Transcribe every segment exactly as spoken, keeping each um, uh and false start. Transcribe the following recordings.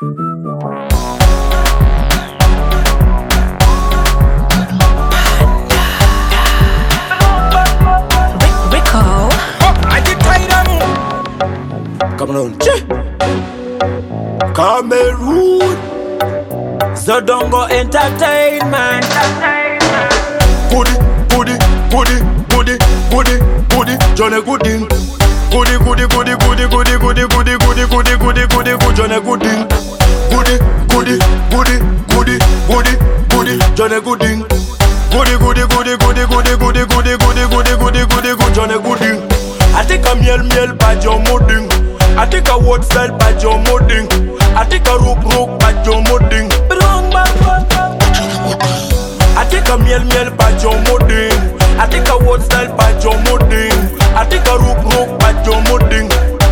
Come on, Cameroon, Zodongo Entertainment. Goody, goody, goody, goody, goody, goody, Johnny Gooding. Goody, goody, goody, goody, goody, goody, goody, goody, goody, goody, goody, goody, Johnny Gooding. Goody, goody, goody, goody, goody, goody, Johnny Gooding. Goody, goody, goody, goody, goody, goody, goody, goody, goody, goody, goody, goody, Johnny Gooding. I take a miel miel by John Mudding. I take a word cell by John Mudding. I take a rook rook by John Mudding. I take a miel miel by John Mudding. I take a word cell by John Mudding. I take a rook rook by John Mudding.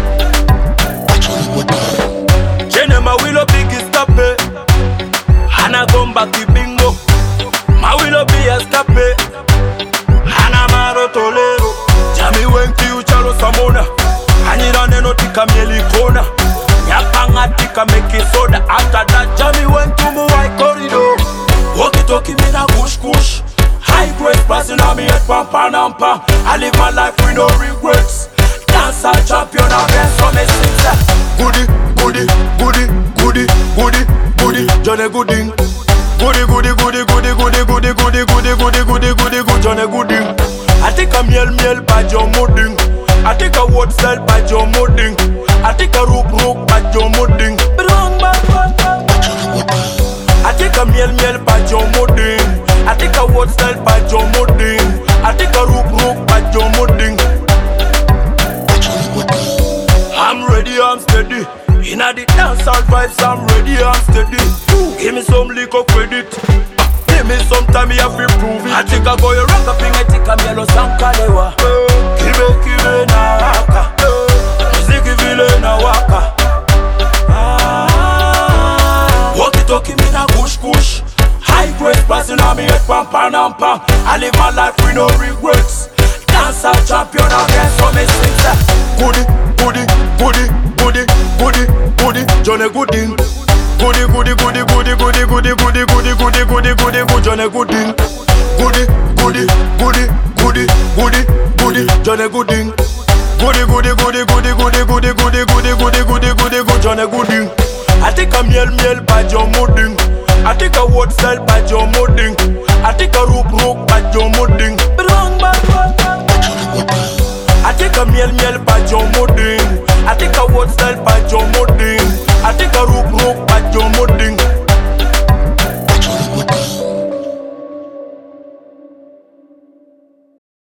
Jenema willow big is tape. Hana gomba ki bingo. Ma willow be a tape. Hana maro tolero. Jami wenki uchalo samona. Hanyira neno tika mieli kona. Nyapanga tika meki soda. After that Jami went to Muay corridor. Walkie talkie me na kush kush. High grade passing on me at pampa nampa. I live my life with no regrets. Dancer champion against from a sister. Goody, goody, goody, goody, goody, goody, Johnny Gooding. Goody, goody, goody, goody, goody, goody, goody, goody, goody, goody, goody, goody, Johnny Gooding. I take a miel miel by John Mudding. I take a word cell by John Mudding. I take a rook rook by John Mudding. I take a miel miel by John Mudding. I take a word cell by John Mudding. I take a rook rook by John Mudding. I'm ready, I'm steady. Inna the dancehall vibes, I'm ready, I'm steady. Give me some liquor credit. Give me some time, me have to prove it. I take a go, you rock up in a take a mielo sankalewa. Kibe kibe na waka. Muziki vile na waka. Walkie talkie me na kush kush. High grade passing on me at pampa nampa. I live my life with no regrets. Dancer champion against from a sister. Goody, goody, goody, goody, goody, goody, Johnny Gooding. Goody, goody, goody, goody, goody, goody, goody, goody, goody, goody, goody, goody, Johnny Gooding. Goody, goody, goody, goody, goody, goody, Johnny Gooding. Goody, goody, goody, goody, goody, goody, goody, goody, goody, goody, goody, goody, Johnny Gooding. I take a miel miel by John Mudding. I take a word cell by John Mudding. I take a rook rook by John Mudding. I take a miel miel by John Mudding. I take a word cell by John Mudding. I take a rook rook